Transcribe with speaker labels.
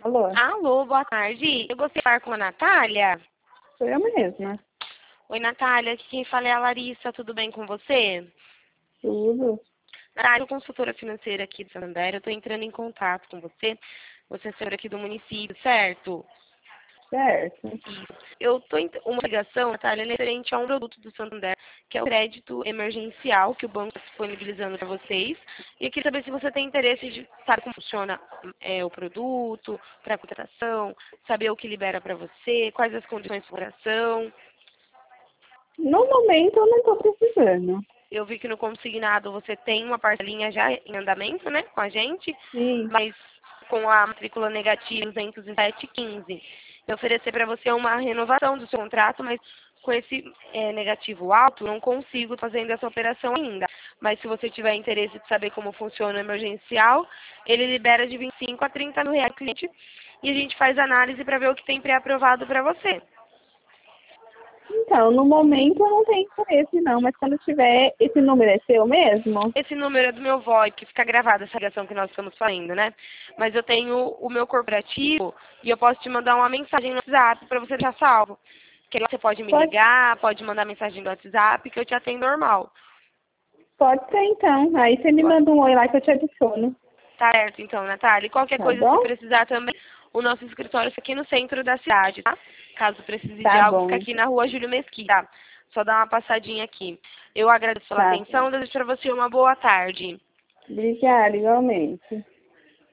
Speaker 1: Alô,
Speaker 2: Alô, boa tarde. Eu gostaria de falar com a Natália.
Speaker 1: sou eu mesma.
Speaker 2: Oi, Natália. Aqui quem fala é a Larissa. Tudo bem com você?
Speaker 1: Tudo
Speaker 2: Natália, eu sou consultora financeira aqui de Santander. Eu estou entrando em contato com você. Você é senhora aqui do município, certo?
Speaker 1: certo.
Speaker 2: Eu estou em uma ligação, Natália, referente a um produto do Santander, que é o crédito emergencial que o banco está disponibilizando para vocês. E eu queria saber se você tem interesse de saber como funciona o produto, para a contratação, saber o que libera para você, quais as condições de exploração.
Speaker 1: No momento eu não estou precisando.
Speaker 2: Eu vi que no consignado você tem uma parcelinha já em andamento, né, com a gente,
Speaker 1: Sim.
Speaker 2: mas com a matrícula negativa 207,15. Eu oferecer para você uma renovação do seu contrato, mas com esse negativo alto, não consigo fazendo essa operação ainda. Mas se você tiver interesse de saber como funciona o emergencial, ele libera de 25 a 30 mil reais ao cliente e a gente faz análise para ver o que tem pré-aprovado para você.
Speaker 1: Então, no momento eu não tenho interesse não, mas quando tiver, esse número é seu mesmo?
Speaker 2: Esse número é do meu VoIP, fica gravada essa ligação que nós estamos fazendo, né? Mas eu tenho o meu corporativo e eu posso te mandar uma mensagem no WhatsApp para você deixar salvo. Que lá você pode me
Speaker 1: Pode,
Speaker 2: ligar, pode mandar mensagem no WhatsApp, que eu te atendo normal.
Speaker 1: pode ser então. Aí você me manda um oi lá que eu te adiciono.
Speaker 2: Tá certo, então, Natália. E qualquer
Speaker 1: Tá
Speaker 2: coisa, se
Speaker 1: bom?
Speaker 2: precisar também, o nosso escritório fica aqui no centro da cidade, tá? Caso precise de
Speaker 1: Tá
Speaker 2: algo, fica
Speaker 1: bom.
Speaker 2: aqui na rua Júlio Mesquita. Só dá uma passadinha aqui. Eu agradeço pela
Speaker 1: Tá.
Speaker 2: atenção, desejo para você uma boa tarde.
Speaker 1: Obrigada, igualmente.